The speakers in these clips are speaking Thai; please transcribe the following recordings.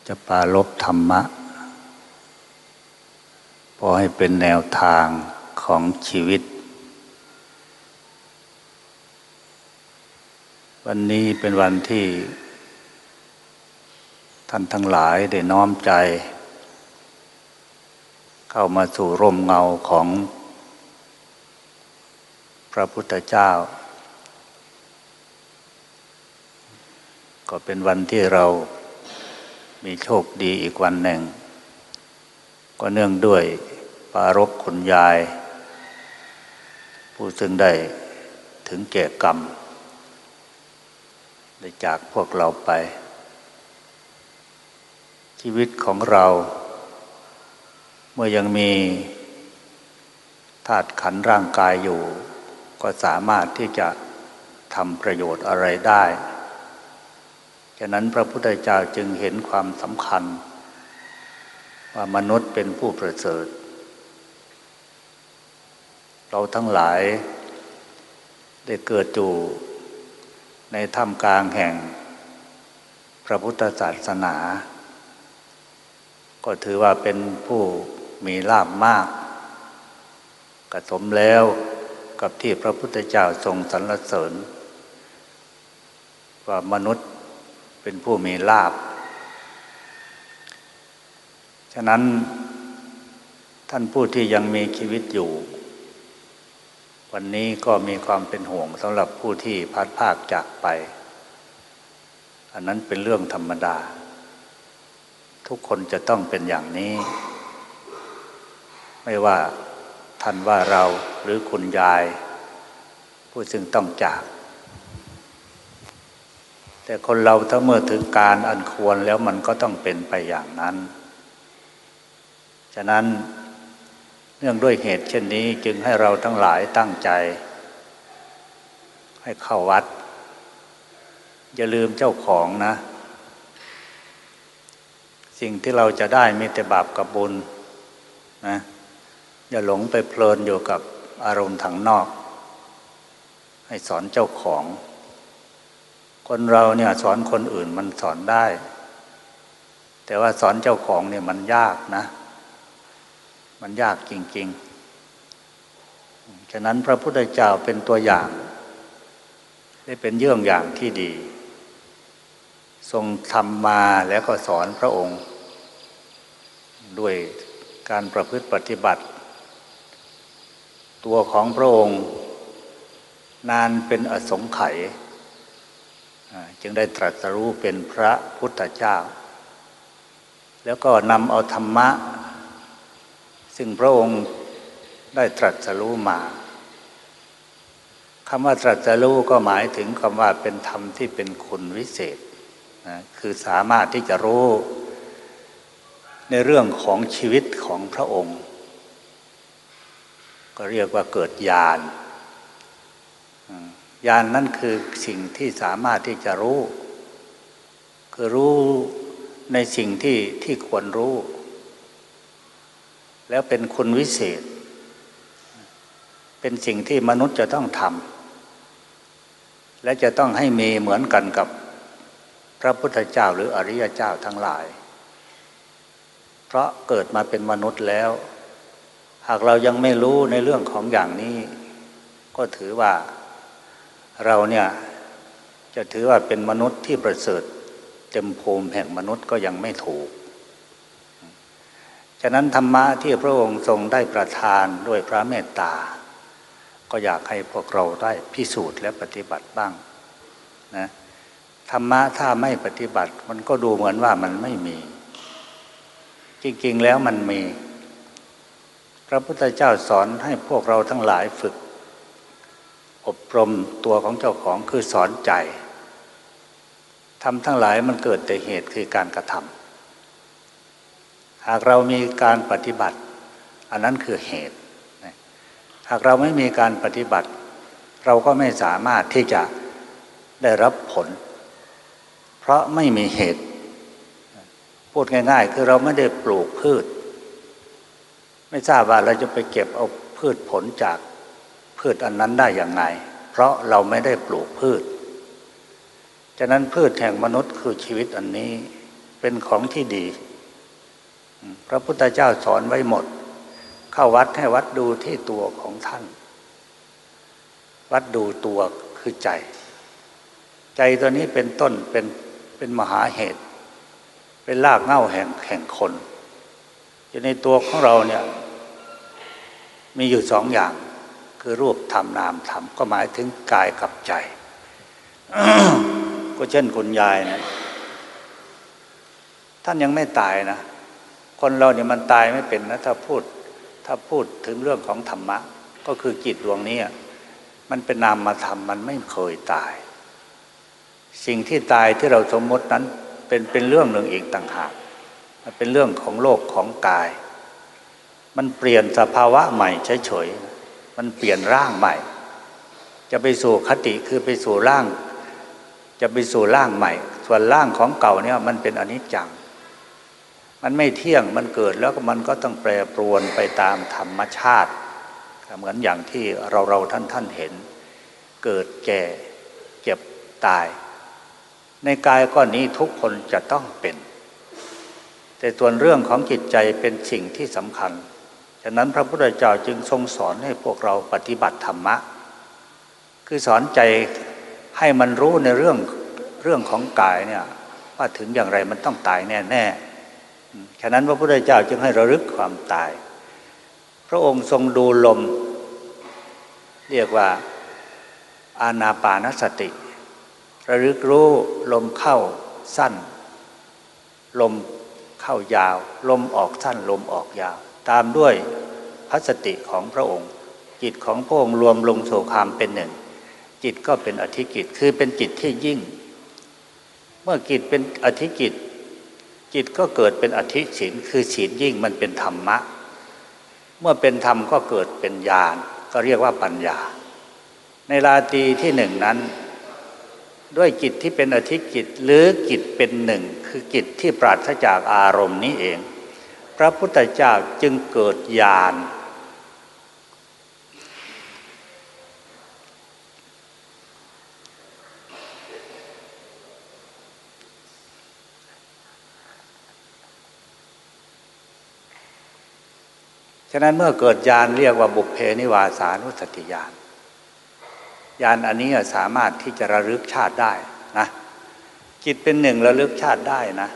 จะปรารภธรรมะพอให้เป็นแนวทางของชีวิตวันนี้เป็นวันที่ท่านทั้งหลายได้น้อมใจเข้ามาสู่ร่มเงาของพระพุทธเจ้าก็เป็นวันที่เรามีโชคดีอีกวันหนึ่งก็เนื่องด้วยปรารภคุณยายผู้ซึ่งได้ถึงแก่กรรมได้จากพวกเราไปชีวิตของเราเมื่อยังมีธาตุขันธ์ร่างกายอยู่ก็สามารถที่จะทำประโยชน์อะไรได้ฉะนั้นพระพุทธเจ้าจึงเห็นความสำคัญว่ามนุษย์เป็นผู้ประเสริฐเราทั้งหลายได้เกิดอยู่ในท่ามกลางแห่งพระพุทธศาสนาก็ถือว่าเป็นผู้มีลาภมากกระสมแล้วกับที่พระพุทธเจ้าทรงสรรเสริญว่ามนุษย์เป็นผู้มีลาภฉะนั้นท่านผู้ที่ยังมีชีวิตอยู่วันนี้ก็มีความเป็นห่วงสำหรับผู้ที่พลัดพรากจากไปอันนั้นเป็นเรื่องธรรมดาทุกคนจะต้องเป็นอย่างนี้ไม่ว่าท่านว่าเราหรือคุณยายผู้ซึ่งต้องจากแต่คนเราถ้าเมื่อถึงการอันควรแล้วมันก็ต้องเป็นไปอย่างนั้นฉะนั้นเนื่องด้วยเหตุเช่นนี้จึงให้เราทั้งหลายตั้งใจให้เข้าวัดอย่าลืมเจ้าของนะสิ่งที่เราจะได้มีแต่บาปกับบุญนะอย่าหลงไปเพลินอยู่กับอารมณ์ทางนอกให้สอนเจ้าของคนเราเนี่ยสอนคนอื่นมันสอนได้แต่ว่าสอนเจ้าของเนี่ยมันยากนะมันยากจริงๆฉะนั้นพระพุทธเจ้าเป็นตัวอย่างได้เป็นเยี่ยงอย่างที่ดีทรงทำมาแล้วก็สอนพระองค์ด้วยการประพฤติปฏิบัติตัวของพระองค์นานเป็นอสงไขยจึงได้ตรัสรู้เป็นพระพุทธเจ้าแล้วก็นำเอาธรรมะซึ่งพระองค์ได้ตรัสรู้มาคำว่าตรัสรู้ก็หมายถึงคำว่าเป็นธรรมที่เป็นคุณวิเศษคือสามารถที่จะรู้ในเรื่องของชีวิตของพระองค์ก็เรียกว่าเกิดญาณญาณนั่นคือสิ่งที่สามารถที่จะรู้คือรู้ในสิ่งที่ควรรู้แล้วเป็นคุณวิเศษเป็นสิ่งที่มนุษย์จะต้องทำและจะต้องให้มีเหมือนกันกับพระพุทธเจ้าหรืออริยเจ้าทั้งหลายเพราะเกิดมาเป็นมนุษย์แล้วหากเรายังไม่รู้ในเรื่องของอย่างนี้ก็ถือว่าเราเนี่ยจะถือว่าเป็นมนุษย์ที่ประเสริฐเต็มภูมิแห่งมนุษย์ก็ยังไม่ถูกฉะนั้นธรรมะที่พระองค์ทรงได้ประทานด้วยพระเมตตาก็อยากให้พวกเราได้พิสูจน์และปฏิบัติบ้างนะธรรมะถ้าไม่ปฏิบัติมันก็ดูเหมือนว่ามันไม่มีจริงๆแล้วมันมีพระพุทธเจ้าสอนให้พวกเราทั้งหลายฝึกอบรมตัวของเจ้าของคือสอนใจทำทั้งหลายมันเกิดแต่เหตุคือการกระทำหากเรามีการปฏิบัติอันนั้นคือเหตุหากเราไม่มีการปฏิบัติเราก็ไม่สามารถที่จะได้รับผลเพราะไม่มีเหตุพูดง่ายๆคือเราไม่ได้ปลูกพืชไม่ทราบว่าเราจะไปเก็บเอาพืชผลจากพืชอันนั้นได้อย่างไรเพราะเราไม่ได้ปลูกพืชฉะนั้นพืชแห่งมนุษย์คือชีวิตอันนี้เป็นของที่ดีพระพุทธเจ้าสอนไว้หมดเข้าวัดให้วัดดูที่ตัวของท่านวัดดูตัวคือใจตัวนี้เป็นต้นเป็นมหาเหตุเป็นรากเหง้าแห่งคนอยู่ในตัวของเราเนี่ยมีอยู่สองอย่างคือรูปธรรมนามธรรมก็หมายถึงกายกับใจ ก็เช่นคุณยายนะท่านยังไม่ตายนะคนเราเนี่ยมันตายไม่เป็นนะถ้าพูดถึงเรื่องของธรรมะก็คือจิตดวงนี้มันเป็นนามธรรมมันไม่เคยตายสิ่งที่ตายที่เราสมมตินั้นเป็นเรื่องหนึ่งอีกต่างหากมันเป็นเรื่องของโลกของกายมันเปลี่ยนสภาวะใหม่เฉยๆมันเปลี่ยนร่างใหม่จะไปสู่คติคือไปสู่ร่างจะไปสู่ร่างใหม่ส่วนร่างของเก่าเนี่ยมันเป็นอนิจจังมันไม่เที่ยงมันเกิดแล้วก็มันก็ต้องแปรปรวนไปตามธรรมชาติเหมือนอย่างที่เราท่านเห็นเกิดแก่เจ็บตายในกายก้อนนี้ทุกคนจะต้องเป็นแต่ส่วนเรื่องของจิตใจเป็นสิ่งที่สำคัญฉะนั้นพระพุทธเจ้าจึงทรงสอนให้พวกเราปฏิบัติธรรมะคือสอนใจให้มันรู้ในเรื่องของกายเนี่ยว่าถึงอย่างไรมันต้องตายแน่ๆฉะนั้นพระพุทธเจ้าจึงให้ระลึกความตายพระองค์ทรงดูลมเรียกว่าอานาปานสติระลึกรู้ลมเข้าสั้นลมเข้ายาวลมออกสั้นลมออกยาวตามด้วยพระสติของพระองค์จิตของพระองค์รวมลงสู่ความเป็นหนึ่งจิตก็เป็นอธิกิจคือเป็นจิตที่ยิ่งเมื่อจิตเป็นอธิกิจจิตก็เกิดเป็นอธิศีลคือศีลยิ่งมันเป็นธรรมะเมื่อเป็นธรรมก็เกิดเป็นญาณก็เรียกว่าปัญญาในราตรีที่หนึ่งนั้นด้วยจิตที่เป็นอธิกิจหรือจิตเป็นหนึ่งคือจิตที่ปราศจากอารมณ์นี้เองพระพุทธเจ้าจึงเกิดญาณฉะนั้นเมื่อเกิดญาณเรียกว่าบุพเพนิวาสานุสติญาณญาณอันนี้สามารถที่จะระลึกชาติได้นะจิตเป็นหนึ่งระลึกชาติได้นะ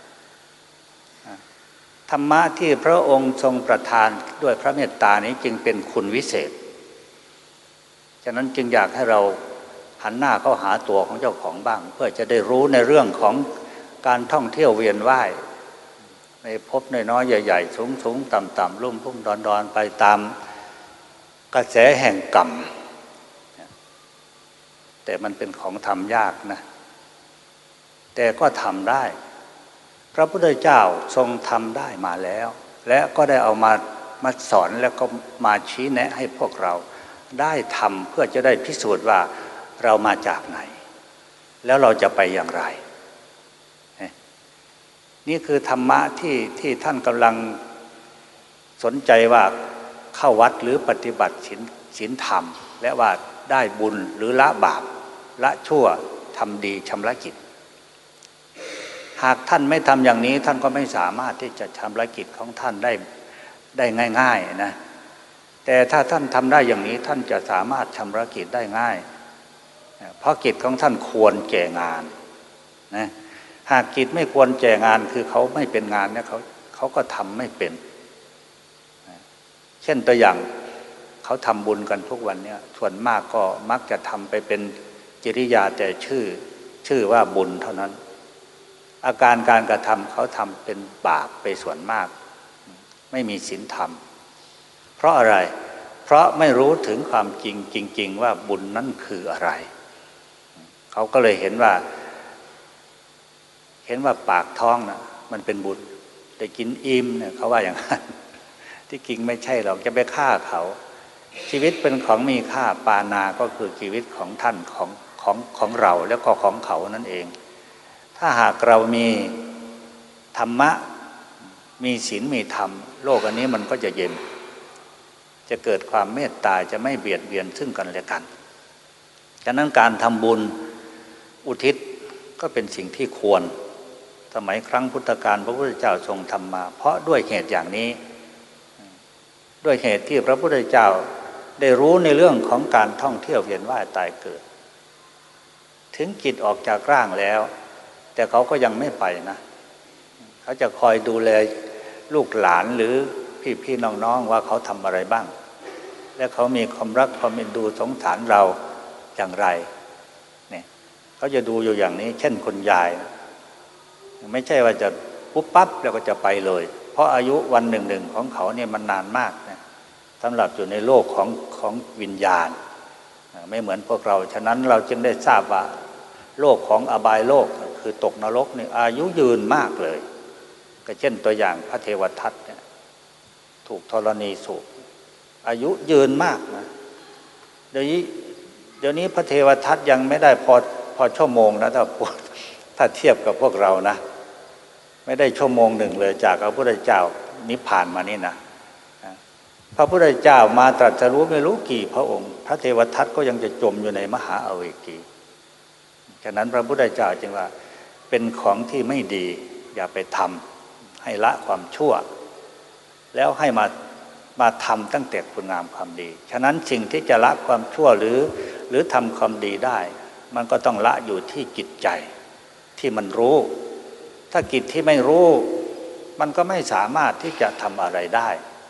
ธรรมะที่พระองค์ทรงประทานด้วยพระเมตตานี้จึงเป็นคุณวิเศษฉะนั้นจึงอยากให้เราหันหน้าเข้าหาตัวของเจ้าของบ้างเพื่อจะได้รู้ในเรื่องของการท่องเที่ยวเวียนว่ายในภพน้อยๆใหญ่ๆสูงๆต่ำๆลุ่มพุ่มดอนๆไปตามกระแสแห่งกรรมแต่มันเป็นของทำยากนะแต่ก็ทำได้พระพุทธเจ้าทรงทำได้มาแล้วและก็ได้เอามาสอนแล้วก็มาชี้แนะให้พวกเราได้ทำเพื่อจะได้พิสูจน์ว่าเรามาจากไหนแล้วเราจะไปอย่างไรนี่คือธรรมะที่ท่านกำลังสนใจว่าเข้าวัดหรือปฏิบัติศีลธรรมและว่าได้บุญหรือละบาปละชั่วทำดีชำระกิจหากท่านไม่ทำอย่างนี้ท่านก็ไม่สามารถที่จะชำระกิจของท่านได้ง่ายๆนะแต่ถ้าท่านทำได้อย่างนี้ท่านจะสามารถชำระกิจได้ง่ายเพราะกิจของท่านควรแก่งานนะหากกิจไม่ควรแก่งานคือเขาไม่เป็นงานเนี่ยเขาก็ทำไม่เป็นเช่นตัวอย่างเขาทำบุญกันทุกวันเนี่ยส่วนมากก็มักจะทำไปเป็นกิริยาแต่ชื่อว่าบุญเท่านั้นอาการการกระทำเขาทำเป็นบาปไปส่วนมากไม่มีศีลธรรมเพราะอะไรเพราะไม่รู้ถึงความจริงว่าบุญนั้นคืออะไรเขาก็เลยเห็นว่าปากท้องนะมันเป็นบุญแต่กินอิ่มเนี่ยเขาว่าอย่างนั้นที่จริงไม่ใช่หรอกจะไปฆ่าเขาชีวิตเป็นของมีค่าปานาก็คือชีวิตของท่านของเราแล้วก็ของเขานั่นเองถ้าหากเรามีธรรมะมีศีลมีธรรมโลกอันนี้มันก็จะเย็นจะเกิดความเมตตาจะไม่เบียดเบียนซึ่งกันและกันฉะนั้นการทำบุญอุทิศก็เป็นสิ่งที่ควรสมัยครั้งพุทธกาลพระพุทธเจ้าทรงทำมา เพราะด้วยเหตุอย่างนี้ด้วยเหตุที่พระพุทธเจ้าได้รู้ในเรื่องของการท่องเที่ยวเวียนว่ายตายเกิดถึงจิตออกจากร่างแล้วแต่เขาก็ยังไม่ไปนะเขาจะคอยดูแลลูกหลานหรือพี่ๆน้องๆว่าเขาทำอะไรบ้างและเขามีความรักความเอ็นดูสงสารเราอย่างไรเนี่ยเขาจะดูอยู่อย่างนี้เช่นคุณยายไม่ใช่ว่าจะปุ๊บปั๊บแล้วก็จะไปเลยเพราะอายุวันหนึ่งของเขาเนี่ยมันนานมากนะสำหรับอยู่ในโลกของวิญญาณไม่เหมือนพวกเราฉะนั้นเราจึงได้ทราบว่าโลกของอบายโลกคือตกนรกนี่อายุยืนมากเลยก็เช่นตัวอย่างพระเทวทัตเนี่ยถูกธรณีสูบอายุยืนมากนะเดี๋ยวนี้พระเทวทัตยังไม่ได้พอชั่วโมงนะถ้าเทียบกับพวกเรานะไม่ได้ชั่วโมงหนึ่งเลยจากพระพุทธเจ้านิพพานมานี่นะพระพุทธเจ้ามาตรัสรู้ไม่รู้กี่พระองค์พระเทวทัตก็ยังจะจมอยู่ในมหาอเวกีฉะนั้นพระพุทธเจ้าจึงว่าเป็นของที่ไม่ดีอย่าไปทำให้ละความชั่วแล้วให้มาทำตั้งแต่คุณงามความดีฉะนั้นสิ่งที่จะละความชั่วหรือทำความดีได้มันก็ต้องละอยู่ที่จิตใจที่มันรู้ถ้าจิตที่ไม่รู้มันก็ไม่สามารถที่จะทำอะไรได้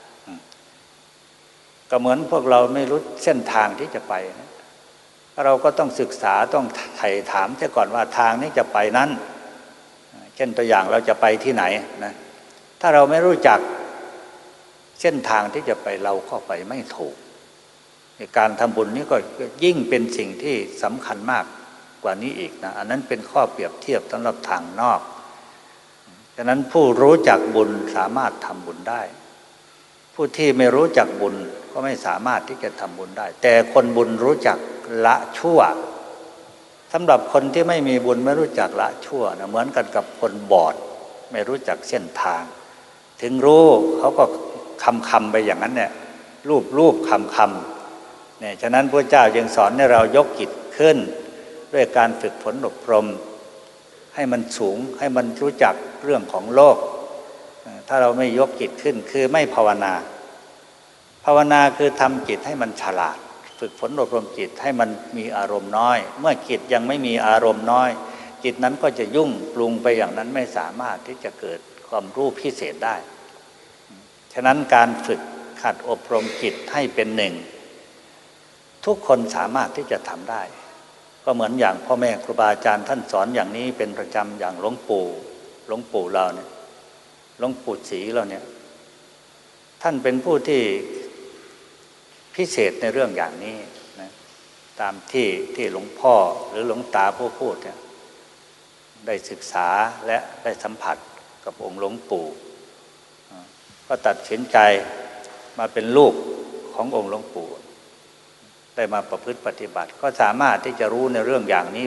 ก็เหมือนพวกเราไม่รู้เส้นทางที่จะไปนะเราก็ต้องศึกษาต้องไถ่ถามเสียก่อนว่าทางนี้จะไปนั้นเช่นตัวอย่างเราจะไปที่ไหนนะถ้าเราไม่รู้จักเส้นทางที่จะไปเราก็ไปไม่ถูกการทำบุญนี้ก็ยิ่งเป็นสิ่งที่สำคัญมากกว่านี้อีกนะอันนั้นเป็นข้อเปรียบเทียบสำหรับทางนอกฉะนั้นผู้รู้จักบุญสามารถทำบุญได้ผู้ที่ไม่รู้จักบุญก็ไม่สามารถที่จะทำบุญได้แต่คนบุญรู้จักละชั่วสำหรับคนที่ไม่มีบุญไม่รู้จักละชั่วนะเหมือนกันกับคนบอดไม่รู้จักเส้นทางถึงรู้เขาก็คำไปอย่างนั้นเนี่ยรูปคำเนี่ยฉะนั้นพระเจ้าจึงสอนให้เรายกจิตขึ้นด้วยการฝึกฝนอบรมให้มันสูงให้มันรู้จักเรื่องของโลกถ้าเราไม่ยกจิตขึ้นคือไม่ภาวนาคือทำจิตให้มันฉลาดฝึกฝนอบรมจิตให้มันมีอารมณ์น้อยเมื่อจิตยังไม่มีอารมณ์น้อยจิตนั้นก็จะยุ่งปรุงไปอย่างนั้นไม่สามารถที่จะเกิดความรู้พิเศษได้ฉะนั้นการฝึกหัดอบรมจิตให้เป็นหนึ่งทุกคนสามารถที่จะทำได้ก็เหมือนอย่างพ่อแม่ครูบาอาจารย์ท่านสอนอย่างนี้เป็นประจำอย่างหลวงปู่เราเนี่ยหลวงปู่ศรีเราเนี่ยท่านเป็นผู้ที่พิเศษในเรื่องอย่างนี้นะตามที่หลวงพ่อหรือหลวงตาผู้พูดเนี่ยได้ศึกษาและได้สัมผัสกับองค์หลวงปู่ก็ตัดสินใจมาเป็นลูกขององค์หลวงปู่ได้มาประพฤติปฏิบัติก็สามารถที่จะรู้ในเรื่องอย่างนี้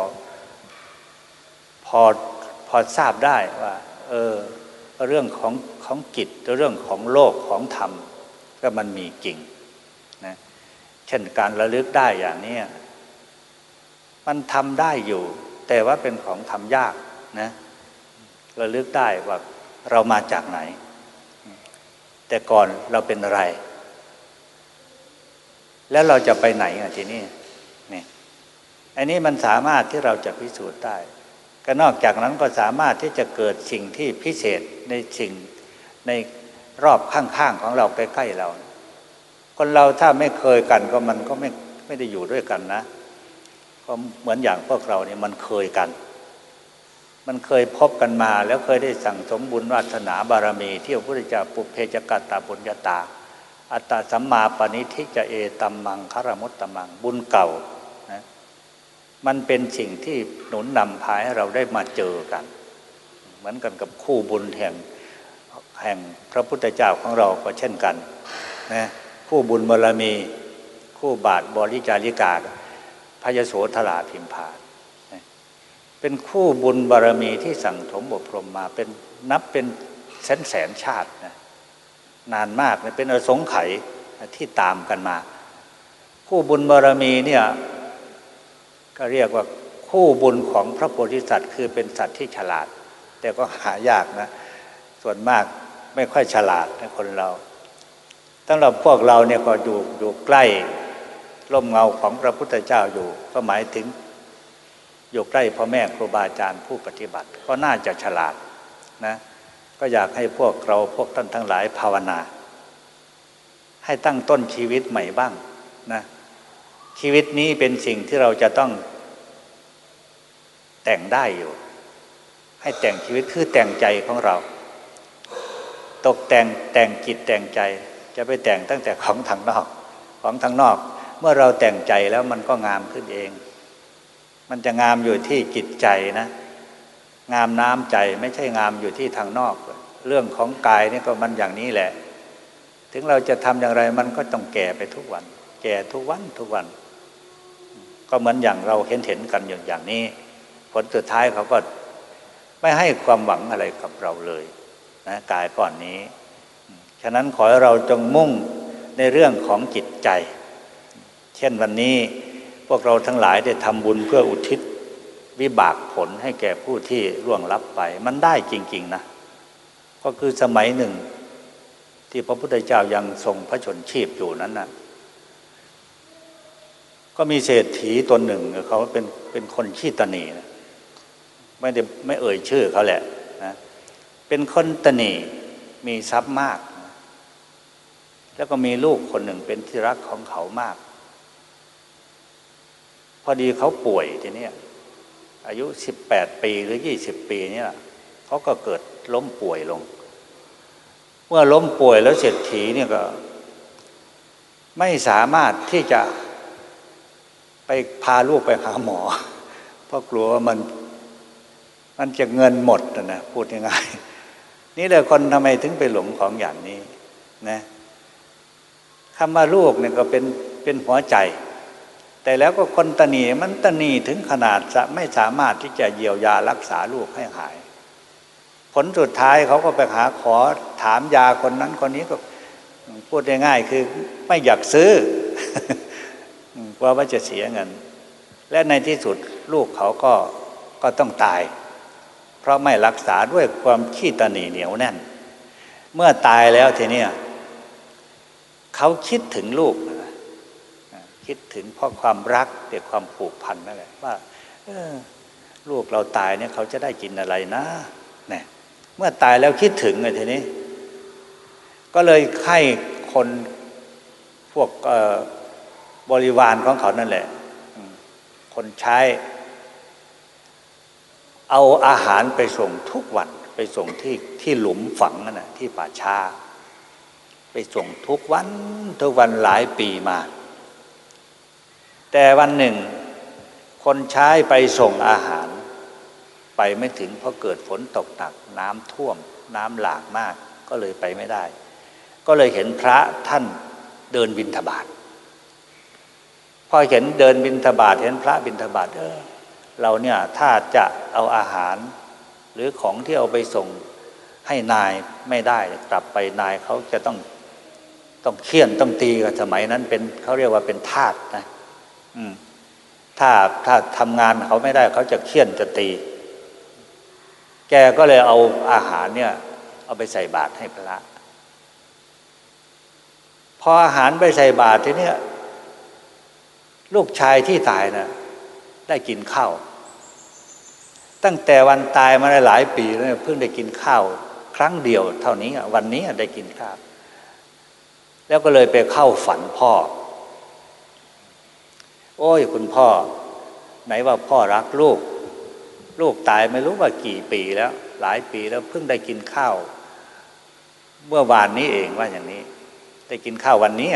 พอทราบได้ว่าเรื่องของจิตเรื่องของโลกของธรรมก็มันมีจริงนะเช่นการระลึกได้อย่างนี้มันทำได้อยู่แต่ว่าเป็นของทำยากนะระลึกได้ว่าเรามาจากไหนแต่ก่อนเราเป็นอะไรแล้วเราจะไปไหนทีนี้นี่อันนี้มันสามารถที่เราจะพิสูจน์ได้ก็นอกจากนั้นก็สามารถที่จะเกิดสิ่งที่พิเศษในรอบข้างๆของเราใกล้ๆเราคนเราถ้าไม่เคยกันก็มันก็ไม่ได้อยู่ด้วยกันนะก็เหมือนอย่างพวกเราเนี่ยมันเคยกันมันเคยพบกันมาแล้วเคยได้สั่งสมบุญวาสนาบารมีที่พระพุทธเจ้าปุเพจกัตตาปุญญาตาอัตตสัมมาปณิทิจะเอตัมมังคารมุตตมังบุญเก่านะมันเป็นสิ่งที่หนุนนำพาให้เราได้มาเจอกันเหมือนกันกับคู่บุญแห่งพระพุทธเจ้าของเราก็เช่นกันนะคู่บุญบารมีคู่บาทบริจาริกาพระยโสธราพิมพาเป็นคู่บุญบารมีที่สั่งสมอบรมมาเป็นนับเป็นแสนชาตินะนานมากเป็นอสงไขยที่ตามกันมาคู่บุญบารมีเนี่ยก็เรียกว่าคู่บุญของพระโพธิสัตว์คือเป็นสัตว์ที่ฉลาดแต่ก็หายากนะส่วนมากไม่ค่อยฉลาดนะคนเราสำหรับพวกเราเนี่ยก็อยู่ใกล้ร่มเงาของพระพุทธเจ้าอยู่ก็หมายถึงอยู่ใกล้พ่อแม่ครูบาอาจารย์ผู้ปฏิบัติก็น่าจะฉลาดนะก็อยากให้พวกเราพวกท่านทั้งหลายภาวนาให้ตั้งต้นชีวิตใหม่บ้างนะชีวิตนี้เป็นสิ่งที่เราจะต้องแต่งได้อยู่ให้แต่งชีวิตคือแต่งใจของเราตกแต่งจิตแต่งใจจะไปแต่งตั้งแต่ของทางนอกเมื่อเราแต่งใจแล้วมันก็งามขึ้นเองมันจะงามอยู่ที่จิตใจนะงามน้ำใจไม่ใช่งามอยู่ที่ทางนอกเรื่องของกายนี่ก็มันอย่างนี้แหละถึงเราจะทำอย่างไรมันก็ต้องแก่ไปทุกวันแก่ทุกวันก็เหมือนอย่างเราเห็นกันอย่างนี้ผลสุดท้ายเขาก็ไม่ให้ความหวังอะไรกับเราเลยนะกายก้อนนี้ฉะนั้นขอให้เราจงมุ่งในเรื่องของจิตใจเช่นวันนี้พวกเราทั้งหลายได้ทำบุญเพื่ออุทิศวิบากผลให้แก่ผู้ที่ล่วงลับไปมันได้จริงๆนะก็คือสมัยหนึ่งที่พระพุทธเจ้ายังทรงพระชนชีพอยู่นั้นนะก็มีเศรษฐีตนหนึ่งเขาเป็นคนขี้ตนีนะไม่เอ่ยชื่อเขาแหละนะเป็นคนตนีมีทรัพย์มากนะแล้วก็มีลูกคนหนึ่งเป็นที่รักของเขามากพอดีเขาป่วยทีนี้อายุ18 ปีหรือ20 ปีเนี่ยเขาก็เกิดล้มป่วยลงเมื่อล้มป่วยแล้วเศรษฐีเนี่ยก็ไม่สามารถที่จะไปพาลูกไปหาหมอเพราะกลัวว่ามันจะเงินหมดนะพูดง่ายๆนี่แหละคนทำไมถึงไปหลงของอย่างนี้นะคำว่าลูกเนี่ยก็เป็นหัวใจแต่แล้วก็คนตนีมันตนีถึงขนาดไม่สามารถที่จะเยียวยารักษาลูกให้หายผลสุดท้ายเขาก็ไปขอถามยาคนนั้นคนนี้ก็พูดง่ายๆคือไม่อยากซื้อ กลัวว่าจะเสียเงินและในที่สุดลูกเขาก็ต้องตายเพราะไม่รักษาด้วยความขี้ตนีเหนียวแน่นเมื่อตายแล้วทีนี้เขาคิดถึงลูกคิดถึงเพราะความรักแต่ความผูกพันนั่นแหละว่าลูกเราตายเนี่ยเขาจะได้กินอะไรนะเนี่ยเมื่อตายแล้วคิดถึงไงทีนี้ก็เลยให้คนพวกบริวารของเขานั่นแหละคนใช้เอาอาหารไปส่งทุกวันไปส่งที่หลุมฝังนั่นน่ะที่ป่าช้าไปส่งทุกวันหลายปีมาแต่วันหนึ่งคนใช้ไปส่งอาหารไปไม่ถึงเพราะเกิดฝนตกหนักน้ำท่วมน้ำหลากมากก็เลยไปไม่ได้ก็เลยเห็นพระท่านเดินบิณฑบาตพอเห็นเดินบิณฑบาตเห็นพระบิณฑบาตเราเนี่ยถ้าจะเอาอาหารหรือของที่เอาไปส่งให้นายไม่ได้กลับไปนายเขาจะต้องเฆี่ยนต้องตีกันสมัยนั้นเป็นเขาเรียกว่าเป็นทาสนะถ้าทำงานเขาไม่ได้เขาจะเฆี่ยนจะตีแกก็เลยเอาอาหารเนี่ยเอาไปใส่บาตรให้พระพออาหารไปใส่บาตรทีเนี้ยลูกชายที่ตายนะได้กินข้าวตั้งแต่วันตายมาได้หลายปีแล้วเพิ่งได้กินข้าวครั้งเดียวเท่านี้วันนี้ได้กินข้าวแล้วก็เลยไปเข้าฝันพ่อโอ้ยคุณพ่อไหนว่าพ่อรักลูกตายไม่รู้ว่ากี่ปีแล้วหลายปีแล้วเพิ่งได้กินข้าวเมื่อวานนี้เองว่าอย่างนี้ได้กินข้าววันนี้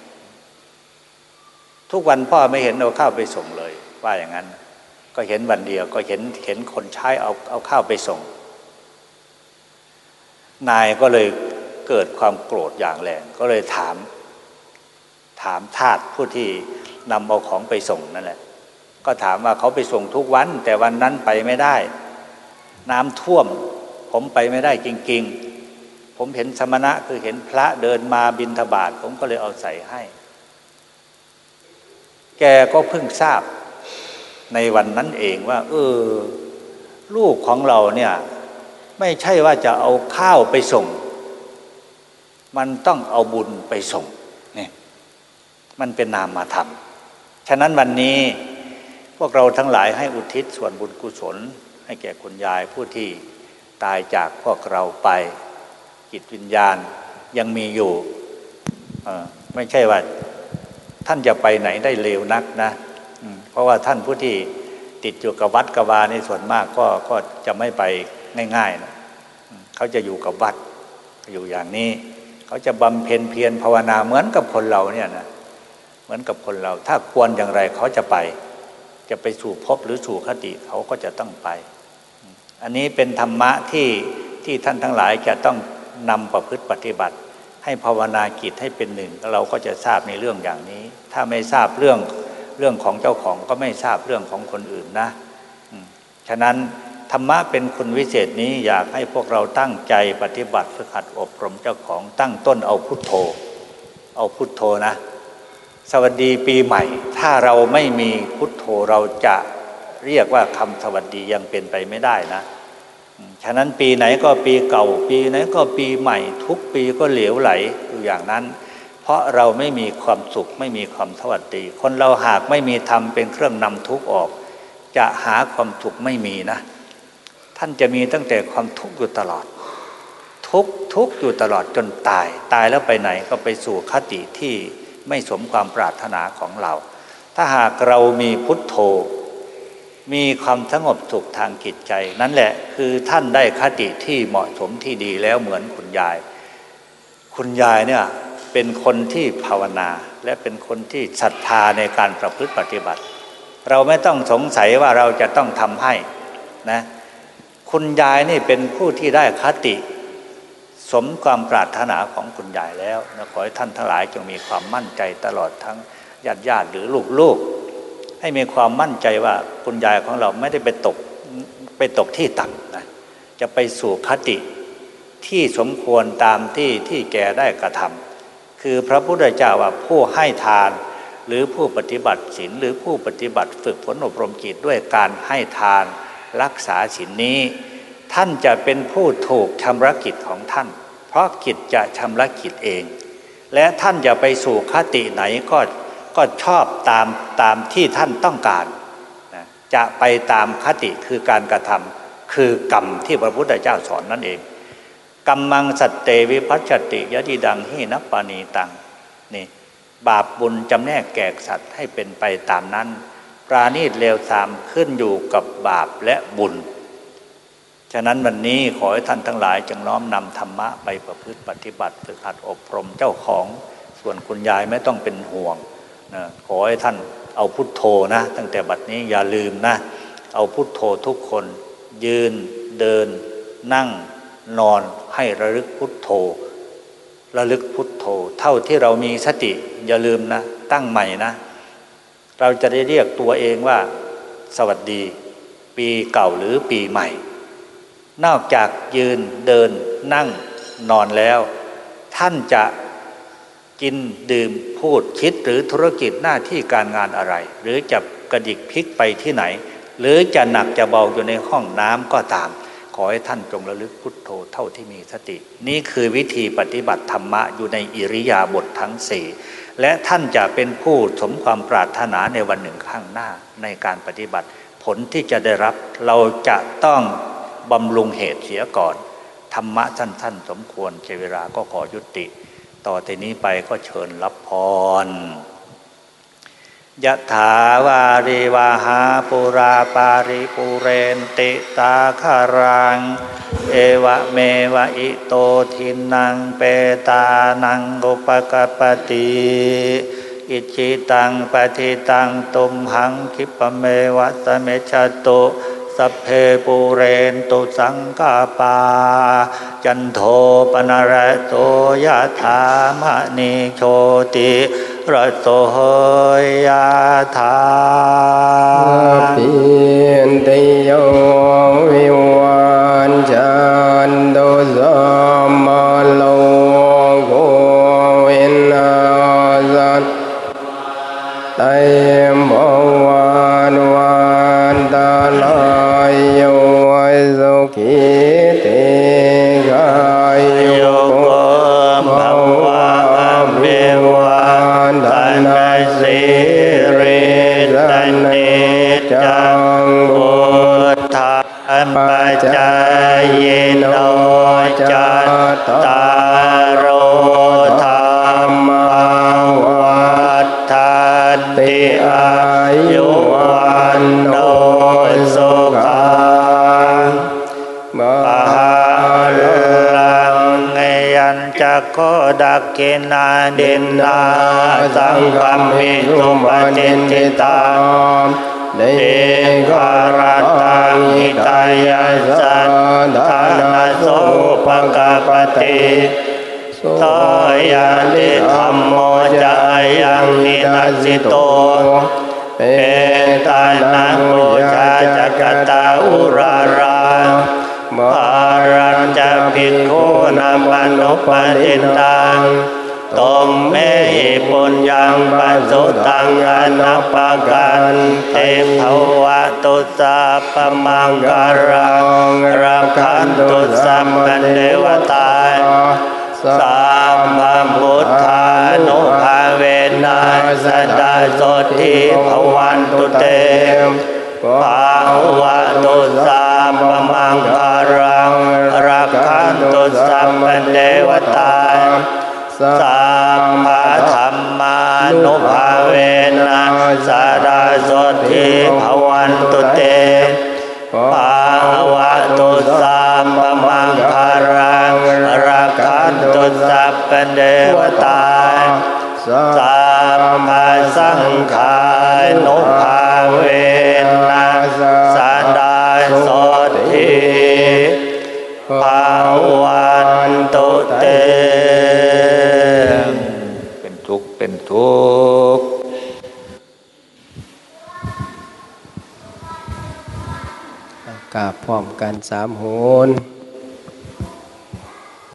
ทุกวันพ่อไม่เห็นเอาข้าวไปส่งเลยว่าอย่างนั้นก็เห็นวันเดียวก็เห็นคนใช้เอาข้าวไปส่งนายก็เลยเกิดความโกรธอย่างแรงก็เลยถามทาสผู้ที่นำเอาของไปส่งนั่นแหละก็ถามว่าเขาไปส่งทุกวันแต่วันนั้นไปไม่ได้น้ำท่วมผมไปไม่ได้จริงๆผมเห็นสมณะคือเห็นพระเดินมาบิณฑบาตผมก็เลยเอาใส่ให้แกก็เพิ่งทราบในวันนั้นเองว่าลูกของเราเนี่ยไม่ใช่ว่าจะเอาข้าวไปส่งมันต้องเอาบุญไปส่งนี่มันเป็นนามธรรมฉะนั้นวันนี้พวกเราทั้งหลายให้อุทิศส่วนบุญกุศลให้แก่คุณยายผู้ที่ตายจากพวกเราไปจิตวิญญาณยังมีอยู่ไม่ใช่ว่าท่านจะไปไหนได้เร็วนักนะเพราะว่าท่านผู้ที่ติดอยู่กับวัดกับวาในส่วนมากก็จะไม่ไปง่ายๆนะเขาจะอยู่กับวัดอยู่อย่างนี้เขาจะบำเพ็ญเพียรภาวนาเหมือนกับคนเราเนี่ยนะเหมือนกับคนเราถ้าควรอย่างไรเขาจะไปสู่ภพหรือสู่คติเขาก็จะต้องไปอันนี้เป็นธรรมะที่ท่านทั้งหลายจะต้องนำประพฤติปฏิบัติให้ภาวนาจิตให้เป็นหนึ่งเราก็จะทราบในเรื่องอย่างนี้ถ้าไม่ทราบเรื่องของเจ้าของก็ไม่ทราบเรื่องของคนอื่นนะฉะนั้นธรรมะเป็นคุณวิเศษนี้อยากให้พวกเราตั้งใจปฏิบัติฝึกหัดอบรมเจ้าของตั้งต้นเอาพุทโธนะสวัสดีปีใหม่ถ้าเราไม่มีพุทโธเราจะเรียกว่าคำสวัสดียังเป็นไปไม่ได้นะฉะนั้นปีไหนก็ปีเก่าปีไหนก็ปีใหม่ทุกปีก็เหลวไหลอยู่อย่างนั้นเพราะเราไม่มีความสุขไม่มีความสวัสดีคนเราหากไม่มีธรรมเป็นเครื่องนำทุกข์ออกจะหาความสุขไม่มีนะท่านจะมีตั้งแต่ความทุกข์อยู่ตลอดทุกข์อยู่ตลอดจนตายแล้วไปไหนก็ไปสู่คติที่ไม่สมความปรารถนาของเราถ้าหากเรามีพุทโธมีความสงบสุขทางจิตใจนั่นแหละคือท่านได้คติที่เหมาะสมที่ดีแล้วเหมือนคุณยายเนี่ยเป็นคนที่ภาวนาและเป็นคนที่ศรัทธาในการประพฤติปฏิบัติเราไม่ต้องสงสัยว่าเราจะต้องทำให้นะคุณยายนี่เป็นผู้ที่ได้คติสมความปรารถนาของคุณยายแล้วนะขอให้ท่านทั้งหลายจงมีความมั่นใจตลอดทั้งญาติหรือลูกให้มีความมั่นใจว่าคุณยายของเราไม่ได้ไปตกที่ต่ำนะจะไปสู่คติที่สมควรตามที่แกได้กระทำคือพระพุทธเจ้าว่าผู้ให้ทานหรือผู้ปฏิบัติศีลหรือผู้ปฏิบัติฝึกฝนอบรมจิตด้วยการให้ทานรักษาศีลนี้ท่านจะเป็นผู้ถูกชำระกิจของท่านเพราะกิจจะชำระกิจเองและท่านจะไปสู่คติไหนก็ชอบตามที่ท่านต้องการนะจะไปตามคติคือการกระทำคือกรรมที่พระพุทธเจ้าสอนนั่นเองกัมมังสัตเตวิภัชชติยติดังหินัปปานีตังนี่บาปบุญจำแนกแก่สัตว์ให้เป็นไปตามนั้นปราณีตเลวทรามขึ้นอยู่กับบาปและบุญฉะนั้นวันนี้ขอให้ท่านทั้งหลายจงน้อมนำธรรมะไปประพฤติปฏิบัติฝึกหัดอบรมเจ้าของส่วนคุณยายไม่ต้องเป็นห่วงนะขอให้ท่านเอาพุทโธนะตั้งแต่บัดนี้อย่าลืมนะเอาพุทโธทุกคนยืนเดินนั่งนอนให้ระลึกพุทโธระลึกพุทโธเท่าที่เรามีสติอย่าลืมนะตั้งใหม่นะเราจะได้เรียกตัวเองว่าสวัสดีปีเก่าหรือปีใหม่นอกจากยืนเดินนั่งนอนแล้วท่านจะกินดื่มพูดคิดหรือธุรกิจหน้าที่การงานอะไรหรือจะกระดิกพลิกไปที่ไหนหรือจะหนักจะเบาอยู่ในห้องน้ำก็ตามขอให้ท่านจงระลึกพุทโธเท่าที่มีสตินี่คือวิธีปฏิบัติธรรมะอยู่ในอิริยาบถทั้งสี่และท่านจะเป็นผู้สมความปรารถนาในวันหนึ่งข้างหน้าในการปฏิบัติผลที่จะได้รับเราจะต้องบำรุงเหตุเสียก่อนธรรมะสั้นๆสมควรแก่เวลาก็ขอยุติต่อแต่นี้ไปก็เชิญรับพรยะถาวาริวาหาปุราปาริปุเรนติตาคารังเอวะเมวะอิโตทินังเปตานังอุปกปติอิจิตังปฏิตังตุมหังคิปะเมวะสเมจตุสัพเพปุเรนตุสังกปาจันโทปนารโสยถามณิโชติระโสยถาปินติโยวิวันจันตุสัมมาโลโกวินาสัตไตมวันวันตาลายโยสุขิติตารโรธรรมาวัฏฐานติอายุวันโนสุขังภาลังยัญจักโคดักขินาดินนาสังฆมิตุปจินติตาเดกรตังหิตายาสัทธานาโสภกปติโตยันติธัมโมจายังนิทัสสิโตเปตานังโมชาจักตาอุราราภารัญจภิกขุนามานุปติตังตมเมหิปุญญังปัสสุตังอนัปปกันเทภวะตุสัพพมังคารังรักขันตุสัมปเทวตาสัมมาพุทธานุภาเวนะสดาโสทิภวันตุเตภวะตุสัพพมังคารังรักขันตุสัมปเทวตาสัมมาธัมมานุภาเวนะสดาโสทิภวันตุเตภวะตุสัมปมังคารังรักขันตุสัพพเทวตาสัมมาสังฆานุภาเวนะสดาโสทิภวันตุเตเป็นทุกข์เป็นทุกข์กราบพร้อมกัน3 โหน